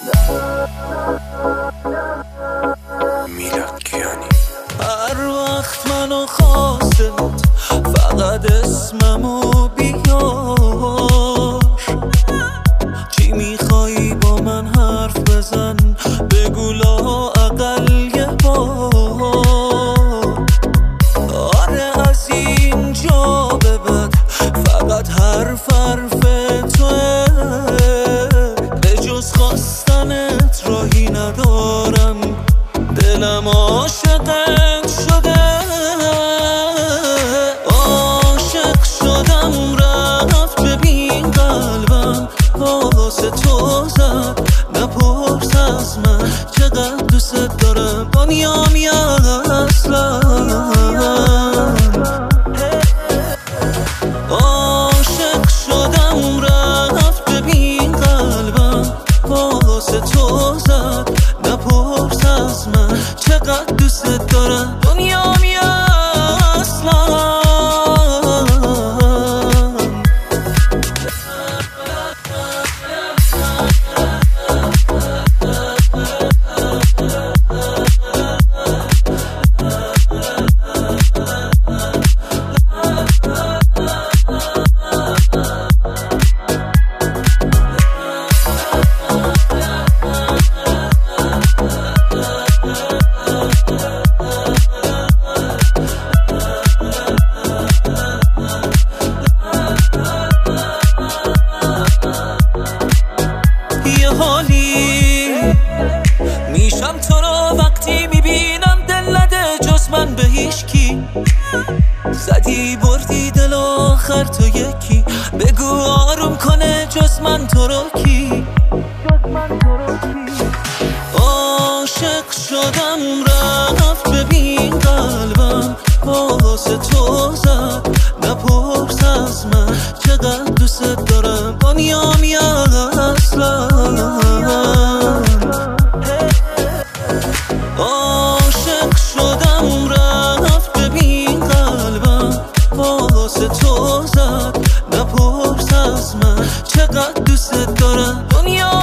هر وقت منو خواستت فقط اسممو بیار، چی میخوایی با من حرف بزن، بگو لااقل یه بار. آره از اینجا به بعد فقط حرف توه، به جز خواستنت راهی ندارم، دلم عاشقت شده. عاشق شدم رفت، ببین قلبم واسه تو زد، نپرس از من چقدر دوست دارم، دنیام یا اصلا. عاشق شدم رفت، ببین قلبم واسه تو زد، نپرس از من چقدر دوست دارم، دنیام یا اصلا. میشم تو رو وقتی میبینم، دل نده جز من به هیچ کی. زدی بردی دل آخر تو یکی، بگو آروم کنه جز من تو رو کی. عاشق شدم رفت، ببین قلبم واسه تو زد، نپرس از من چقدر دوست دارم، دنیام یا اصلا. عاشق شدم رفت، ببین قلبم واسه تو زد، نپرس از من چقدر دوست دارم، دنیا